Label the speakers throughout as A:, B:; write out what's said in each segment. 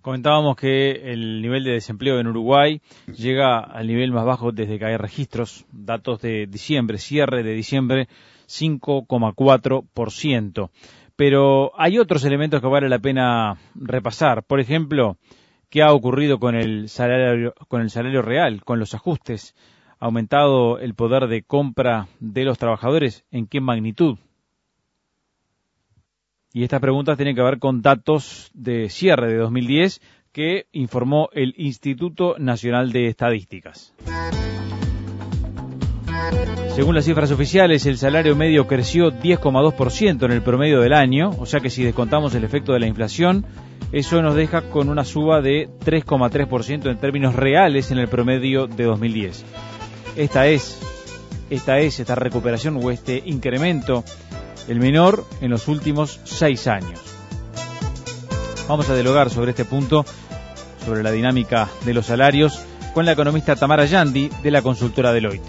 A: Comentábamos que el nivel de desempleo en Uruguay llega al nivel más bajo desde que hay registros, datos de diciembre, cierre de diciembre, 5,4%. Pero hay otros elementos que vale la pena repasar. Por ejemplo, ¿qué ha ocurrido con el salario real, con los ajustes? ¿Ha aumentado el poder de compra de los trabajadores? ¿En qué magnitud? Y estas preguntas tienen que ver con datos de cierre de 2010 que informó el Instituto Nacional de Estadísticas. Según las cifras oficiales, el salario medio creció 10,2% en el promedio del año, o sea que si descontamos el efecto de la inflación, eso nos deja con una suba de 3,3% en términos reales en el promedio de 2010. Esta recuperación o este incremento, el menor en los últimos 6 años. Vamos a dialogar sobre este punto, sobre la dinámica de los salarios, con la economista Tamara Yandi, de la consultora Deloitte.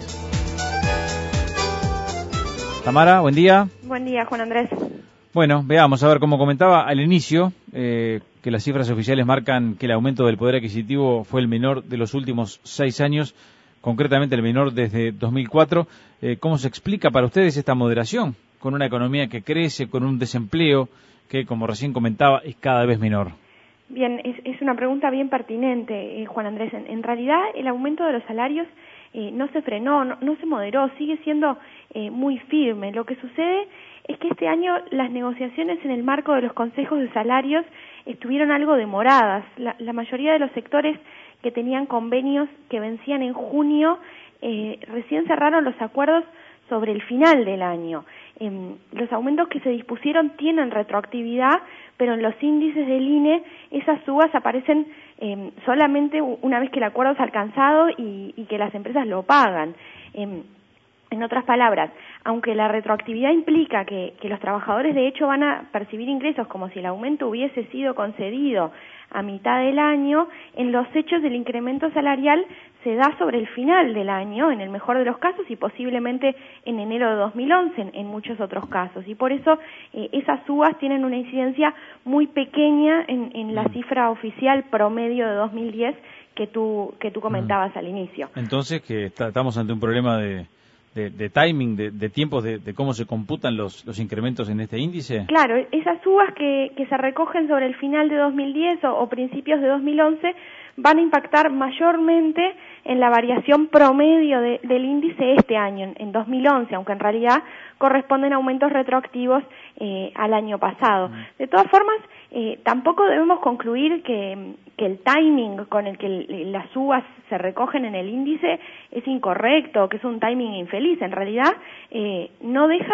A: Tamara, buen día.
B: Buen día, Juan Andrés.
A: Bueno, veamos, a ver, como comentaba al inicio, que las cifras oficiales marcan que el aumento del poder adquisitivo fue el menor de los últimos 6 años, concretamente el menor desde 2004. ¿Cómo se explica para ustedes esta moderación, con una economía que crece, con un desempleo que, como recién comentaba, es cada vez menor?
B: Bien, es una pregunta bien pertinente, Juan Andrés. En realidad, el aumento de los salarios no se frenó, no se moderó, sigue siendo muy firme. Lo que sucede es que este año las negociaciones en el marco de los consejos de salarios estuvieron algo demoradas. La mayoría de los sectores que tenían convenios que vencían en junio recién cerraron los acuerdos sobre el final del año. Los aumentos que se dispusieron tienen retroactividad, pero en los índices del INE esas subas aparecen solamente una vez que el acuerdo es alcanzado y que las empresas lo pagan. En otras palabras, aunque la retroactividad implica que los trabajadores de hecho van a percibir ingresos como si el aumento hubiese sido concedido a mitad del año, en los hechos el incremento salarial se da sobre el final del año, en el mejor de los casos, y posiblemente en enero de 2011 en muchos otros casos. Y por eso esas subas tienen una incidencia muy pequeña en la cifra oficial promedio de 2010 que tú comentabas al inicio.
A: Entonces, que estamos ante un problema de timing, de tiempos, de cómo se computan los incrementos en este índice.
B: Claro, esas subas que se recogen sobre el final de 2010 o principios de 2011 van a impactar mayormente en la variación promedio del índice este año, en 2011, aunque en realidad corresponden a aumentos retroactivos al año pasado. De todas formas, tampoco debemos concluir que el timing con el que las subas se recogen en el índice es incorrecto, que es un timing infeliz. En realidad, no deja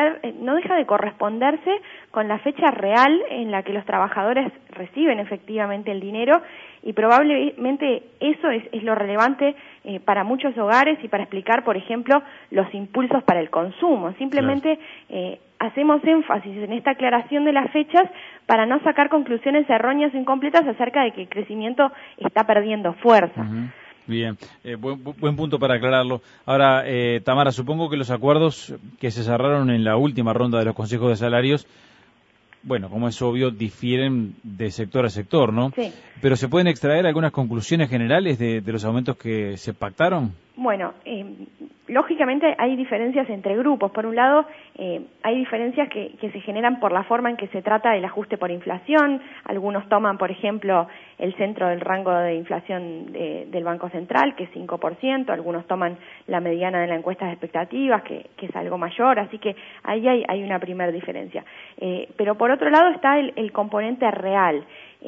B: de corresponderse con la fecha real en la que los trabajadores reciben efectivamente el dinero, y probablemente eso es lo relevante para muchos hogares y para explicar, por ejemplo, los impulsos para el consumo. Simplemente hacemos énfasis en esta aclaración de las fechas para no sacar conclusiones erróneas o incompletas acerca de que el crecimiento está perdiendo fuerza.
A: Bien, buen punto para aclararlo. Ahora, Tamara, supongo que los acuerdos que se cerraron en la última ronda de los consejos de salarios, bueno, como es obvio, difieren de sector a sector, ¿no?
B: Sí.
A: Pero ¿se pueden extraer algunas conclusiones generales de los aumentos que se pactaron?
B: Bueno, lógicamente hay diferencias entre grupos. Por un lado, hay diferencias que se generan por la forma en que se trata el ajuste por inflación. Algunos toman, por ejemplo, el centro del rango de inflación del Banco Central, que es 5%. Algunos toman la mediana de la encuesta de expectativas, que es algo mayor. Así que ahí hay una primera diferencia. Pero por otro lado está el componente real.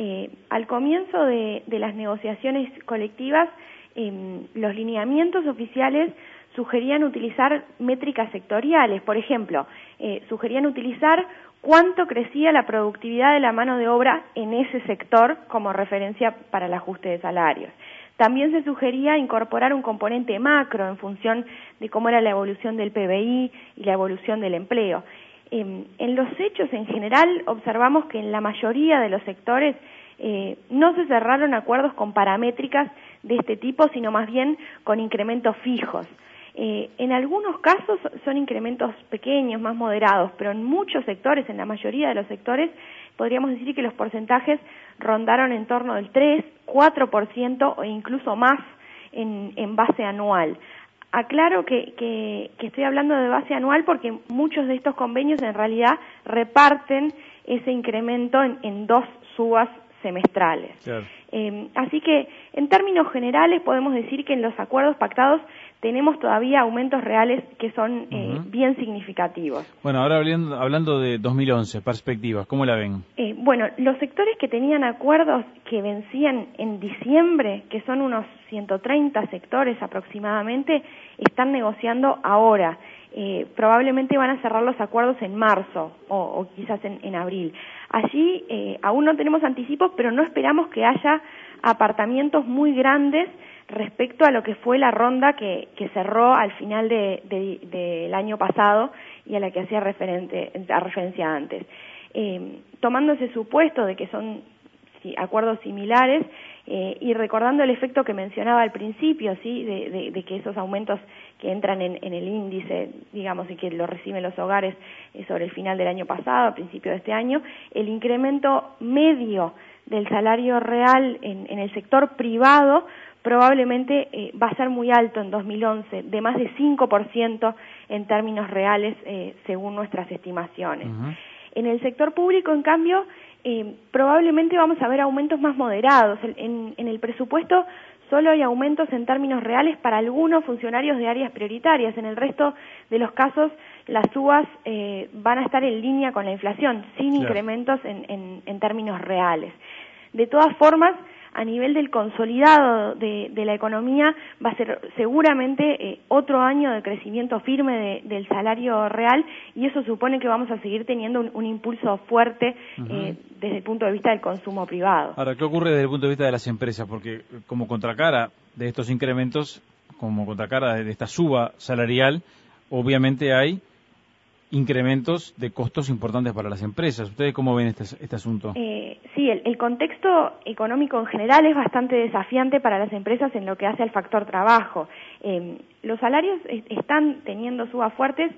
B: Al comienzo de las negociaciones colectivas, los lineamientos oficiales sugerían utilizar métricas sectoriales. Por ejemplo, sugerían utilizar cuánto crecía la productividad de la mano de obra en ese sector como referencia para el ajuste de salarios. También se sugería incorporar un componente macro en función de cómo era la evolución del PBI y la evolución del empleo. En los hechos en general observamos que en la mayoría de los sectores no se cerraron acuerdos con paramétricas de este tipo, sino más bien con incrementos fijos. En algunos casos son incrementos pequeños, más moderados, pero en muchos sectores, en la mayoría de los sectores, podríamos decir que los porcentajes rondaron en torno del 3, 4% o incluso más en base anual. Aclaro que estoy hablando de base anual porque muchos de estos convenios en realidad reparten ese incremento en 2 subas semestrales.
A: Claro.
B: Así que en términos generales podemos decir que en los acuerdos pactados tenemos todavía aumentos reales que son bien significativos.
A: Bueno, ahora hablando de 2011, perspectivas, ¿cómo la ven?
B: Bueno, los sectores que tenían acuerdos que vencían en diciembre, que son unos 130 sectores aproximadamente, están negociando ahora. Probablemente van a cerrar los acuerdos en marzo o quizás en abril. Allí aún no tenemos anticipos, pero no esperamos que haya apartamientos muy grandes respecto a lo que fue la ronda que cerró al final del año pasado y a la que hacía referencia antes. Tomando ese supuesto de que son acuerdos similares y recordando el efecto que mencionaba al principio, ¿sí? de que esos aumentos que entran en el índice, digamos, y que lo reciben los hogares sobre el final del año pasado, a principio de este año, el incremento medio del salario real en el sector privado probablemente va a ser muy alto en 2011, de más de 5% en términos reales, según nuestras estimaciones. En el sector público, en cambio, probablemente vamos a ver aumentos más moderados. En el presupuesto solo hay aumentos en términos reales para algunos funcionarios de áreas prioritarias. En el resto de los casos, las subas van a estar en línea con la inflación, sin incrementos en términos reales. De todas formas, a nivel del consolidado de la economía, va a ser seguramente otro año de crecimiento firme del salario real, y eso supone que vamos a seguir teniendo un impulso fuerte desde el punto de vista del consumo privado.
A: Ahora, ¿qué ocurre desde el punto de vista de las empresas? Porque como contracara de estos incrementos, como contracara de esta suba salarial, obviamente hay incrementos de costos importantes para las empresas. ¿Ustedes cómo ven este asunto?
B: Sí, el contexto económico en general es bastante desafiante para las empresas en lo que hace al factor trabajo. Los salarios están teniendo subas fuertes,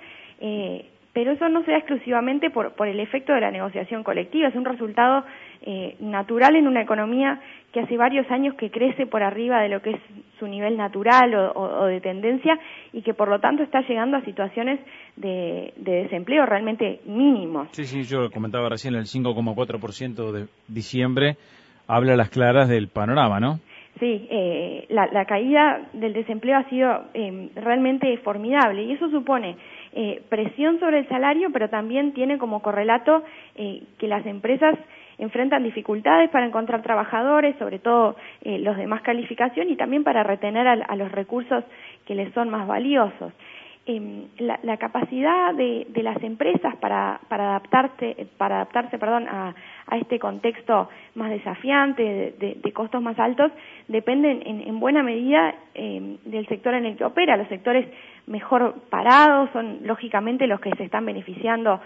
B: pero eso no se da exclusivamente por el efecto de la negociación colectiva, es un resultado natural en una economía que hace varios años que crece por arriba de lo que es su nivel natural o de tendencia, y que por lo tanto está llegando a situaciones de desempleo realmente mínimos.
A: Sí, yo comentaba recién el 5,4% de diciembre, habla a las claras del panorama, ¿no?
B: Sí, la caída del desempleo ha sido realmente formidable, y eso supone presión sobre el salario, pero también tiene como correlato que las empresas enfrentan dificultades para encontrar trabajadores, sobre todo los de más calificación, y también para retener a los recursos que les son más valiosos. La capacidad de las empresas para adaptarse a este contexto más desafiante, de costos más altos, dependen en buena medida del sector en el que opera. Los sectores mejor parados son lógicamente los que se están beneficiando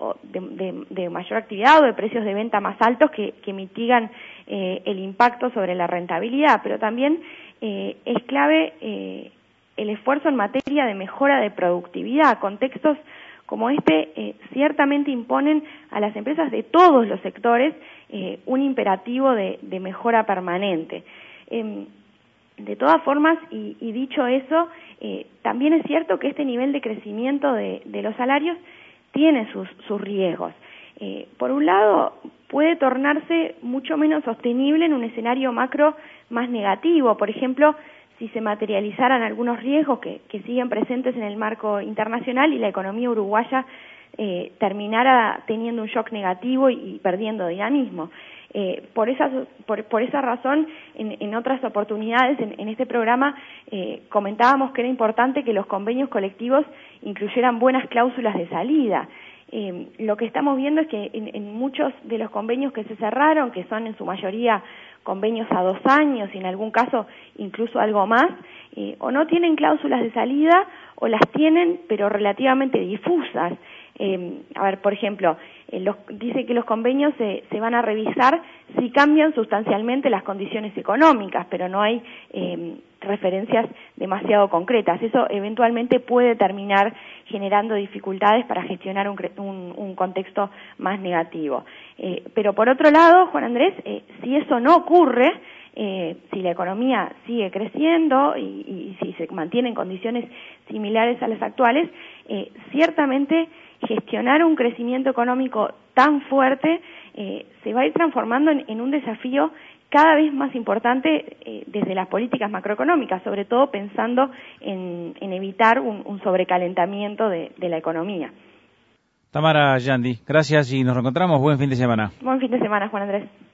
B: de mayor actividad o de precios de venta más altos que mitigan el impacto sobre la rentabilidad, pero también es clave el esfuerzo en materia de mejora de productividad. Contextos como este ciertamente imponen a las empresas de todos los sectores un imperativo de mejora permanente. De todas formas, y dicho eso, también es cierto que este nivel de crecimiento de los salarios tiene sus riesgos. Por un lado, puede tornarse mucho menos sostenible en un escenario macro más negativo. Por ejemplo, si se materializaran algunos riesgos que siguen presentes en el marco internacional y la economía uruguaya terminara teniendo un shock negativo y perdiendo dinamismo. Por esa razón, en otras oportunidades en este programa comentábamos que era importante que los convenios colectivos incluyeran buenas cláusulas de salida. Lo que estamos viendo es que en muchos de los convenios que se cerraron, que son en su mayoría convenios a 2 años y en algún caso incluso algo más, o no tienen cláusulas de salida o las tienen pero relativamente difusas. Por ejemplo, dice que los convenios se van a revisar si cambian sustancialmente las condiciones económicas, pero no hay referencias demasiado concretas. Eso eventualmente puede terminar generando dificultades para gestionar un contexto más negativo. Pero por otro lado, Juan Andrés, si eso no ocurre, si la economía sigue creciendo y si se mantienen condiciones similares a las actuales, ciertamente gestionar un crecimiento económico tan fuerte se va a ir transformando en un desafío cada vez más importante desde las políticas macroeconómicas, sobre todo pensando en evitar un sobrecalentamiento de la economía.
A: Tamara Yandi, gracias y nos reencontramos. Buen fin de semana.
B: Buen fin de semana, Juan Andrés.